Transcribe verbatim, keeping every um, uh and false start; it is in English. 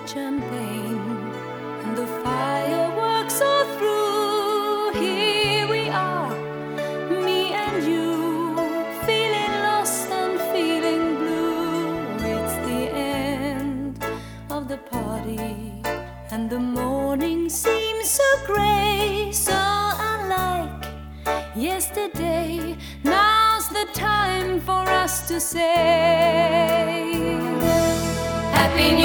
champagne and the fireworks are through. Here we are, me and you, feeling lost and feeling blue. It's the end of the party and the morning seems so grey, so unlike yesterday. Now's the time for us to say Happy New